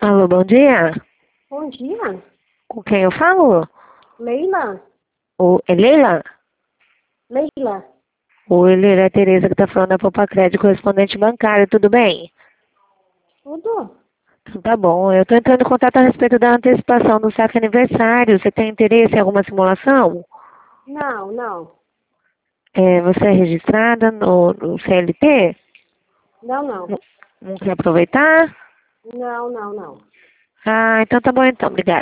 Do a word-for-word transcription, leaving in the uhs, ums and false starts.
Alô, bom dia. Bom dia, Com quem eu falo? Leila. O, é Leila? Leila. Oi, Leila, é a Tereza que tá falando da Poupa Crédito, correspondente bancário, tudo bem? Tudo? Então tá bom. Eu tô entrando em contato a respeito da antecipação do saque aniversário. Você tem interesse em alguma simulação? Não, não. É, você é registrada no, no C L T? Não, não. Não, não quer aproveitar? Não, não, não. Ah, então tá bom então, obrigada.